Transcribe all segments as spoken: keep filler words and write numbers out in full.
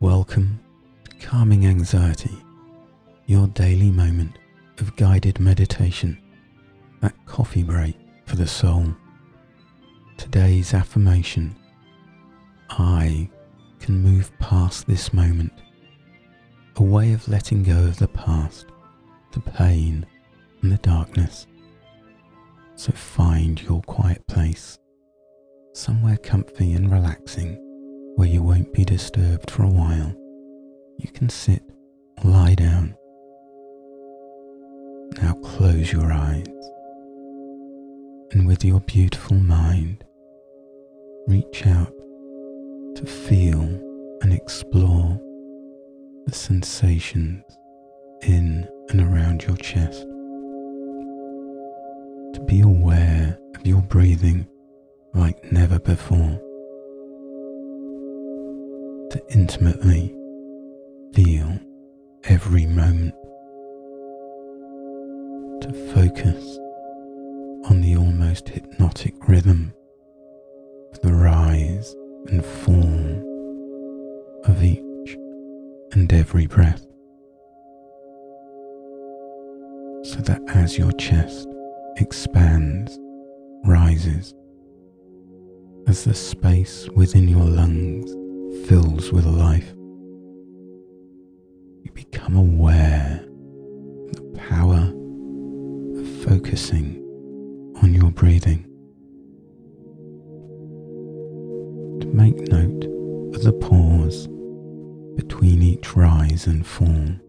Welcome to Calming Anxiety, your daily moment of guided meditation, that coffee break for the soul. Today's affirmation: I can move past this moment, a way of letting go of the past, the pain and the darkness. So find your quiet place, somewhere comfy and relaxing, where you won't be disturbed for a while. You can sit or lie down. Now close your eyes, and with your beautiful mind, reach out to feel and explore the sensations in and around your chest. To be aware of your breathing like never before. To intimately feel every moment. To focus on the almost hypnotic rhythm of the rise and fall of each and every breath. So that as your chest expands, rises, as the space within your lungs fills with life, you become aware of the power of focusing on your breathing. To make note of the pause between each rise and fall,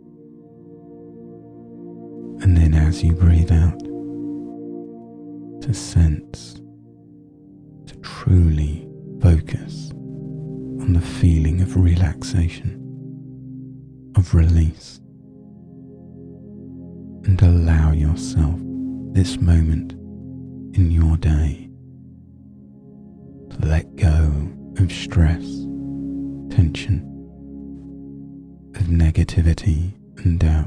and then as you breathe out, to sense, to truly focus on the feeling of relaxation, of release, and allow yourself this moment in your day to let go of stress, tension, of negativity and doubt,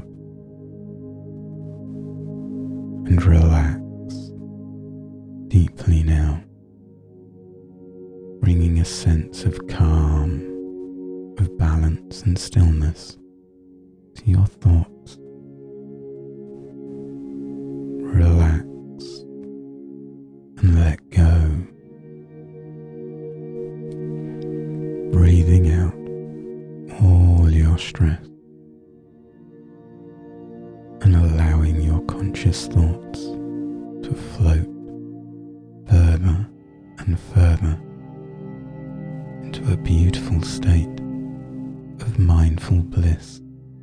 and relax deeply now, bringing a sense of calm, of balance and stillness to your thoughts. Relax and let go, breathing out all your stress and allowing your conscious thoughts to float further and further into a beautiful state of mindful bliss.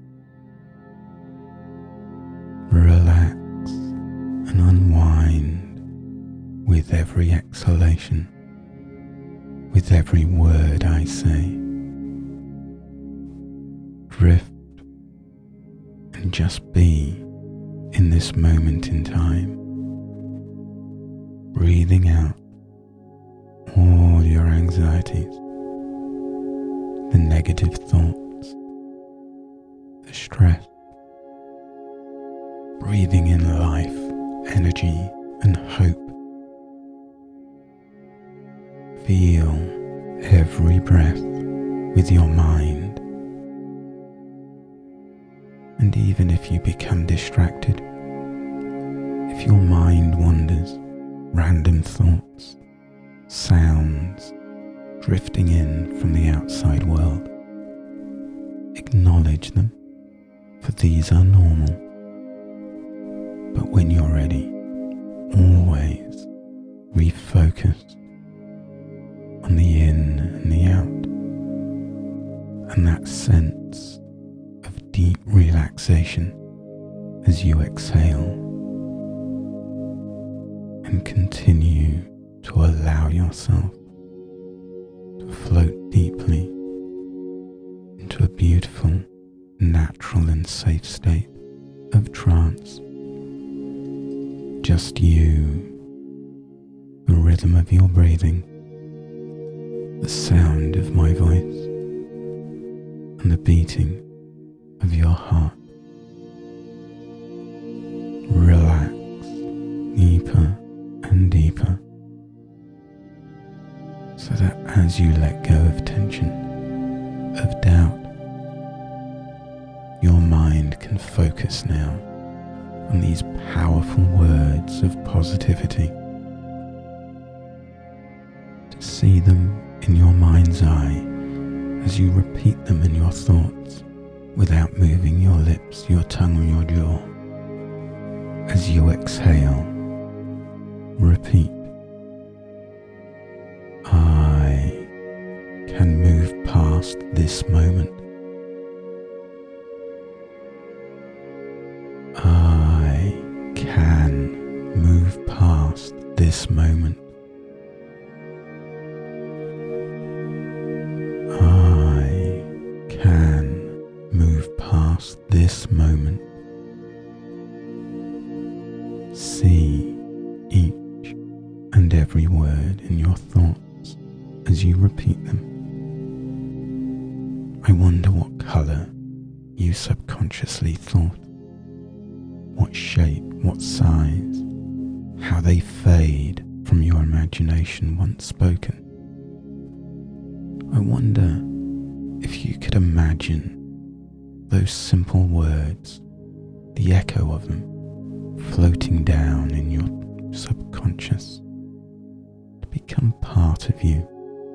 Relax and unwind with every exhalation, with every word I say. Drift and just be in this moment in time, breathing out all your anxieties, the negative thoughts, the stress, breathing in life, energy and hope. Feel every breath with your mind, and even if you become distracted, if your mind wanders, random thoughts, sounds drifting in from the outside world, acknowledge them, for these are normal. But when you're ready, always refocus on the in and the out, and that sense of deep relaxation as you exhale, and continue to allow yourself to float deeply into a beautiful, natural and safe state of trance. Just you, the rhythm of your breathing, the sound of my voice, and the beating of your heart. Relax deeper and deeper, so that as you let go of tension, of doubt, focus now on these powerful words of positivity. To see them in your mind's eye as you repeat them in your thoughts without moving your lips, your tongue or your jaw. As you exhale, repeat, I can move past this moment. I can move past this moment. I can move past this moment. See each and every word in your thoughts as you repeat them. I wonder what colour you subconsciously thought, what shape, what size, how they fade from your imagination once spoken. I wonder if you could imagine those simple words, the echo of them, floating down in your subconscious to become part of you,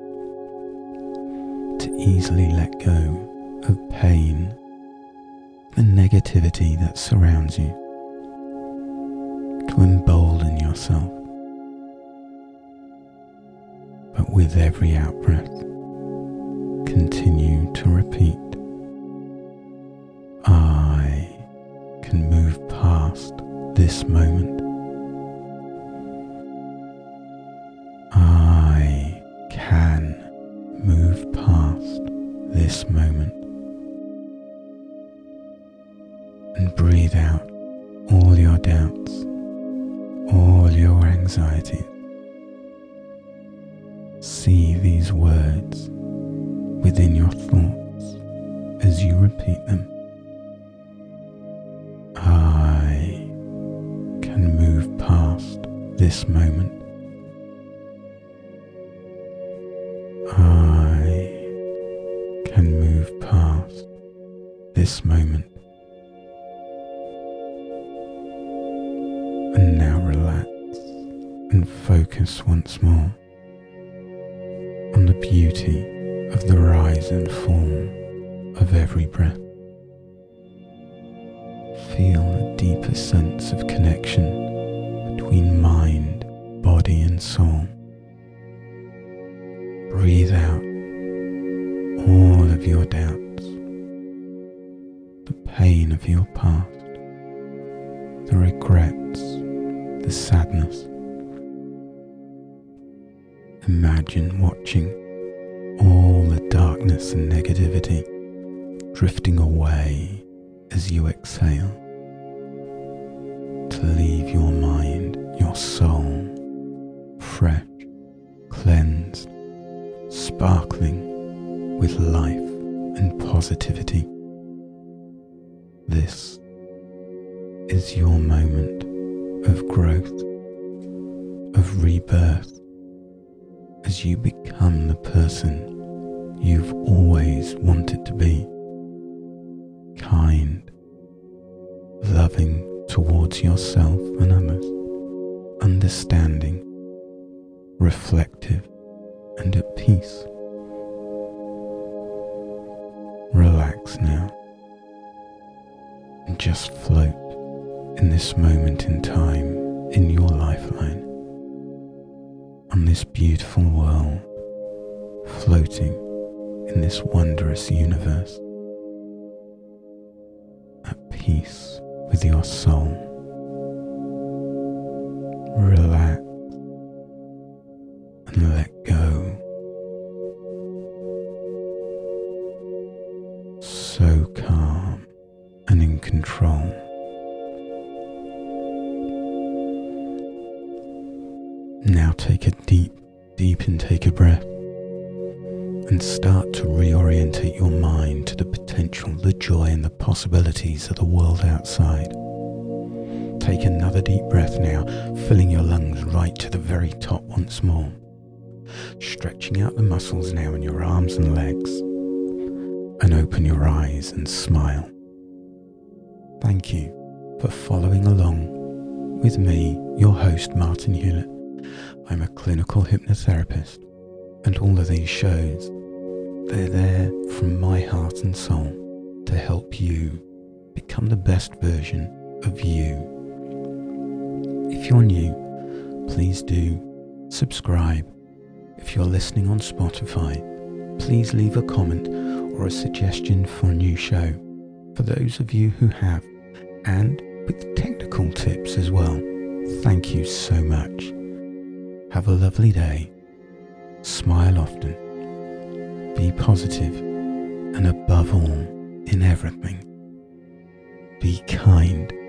to easily let go of pain, the negativity that surrounds you, to embolden yourself. But with every out-breath, continue to repeat, I can move past this moment. I can move past this moment. And breathe out all your doubts, all your anxieties. See these words within your thoughts as you repeat them. I can move past this moment. I can move past this moment. And now relax and focus once more on the beauty of the rise and fall of every breath. Feel a deeper sense of connection between mind, body and soul. Breathe out all of your doubts, the pain of your past, the regrets, the sadness. Imagine watching all the darkness and negativity drifting away as you exhale, to leave your mind, your soul, fresh, cleansed, sparkling with life and positivity. This is your moment of growth, of rebirth, as you become the person you've always wanted to be. Kind, loving towards yourself and others, understanding, reflective and at peace. Relax now and just float in this moment in time in your lifeline, on this beautiful world, floating in this wondrous universe, at peace with your soul. Relax and let go. So calm and in control. Now take a deep, deep intake of breath and start to reorientate your mind to the potential, the joy and the possibilities of the world outside. Take another deep breath now, filling your lungs right to the very top once more. Stretching out the muscles now in your arms and legs, and open your eyes and smile. Thank you for following along with me, your host, Martin Hewlett. I'm a clinical hypnotherapist, and all of these shows, they're there from my heart and soul to help you become the best version of you. If you're new, please do subscribe. If you're listening on Spotify, please leave a comment or a suggestion for a new show. For those of you who have, and with technical tips as well, thank you so much. Have a lovely day. Smile often. Be positive, and above all, in everything, be kind.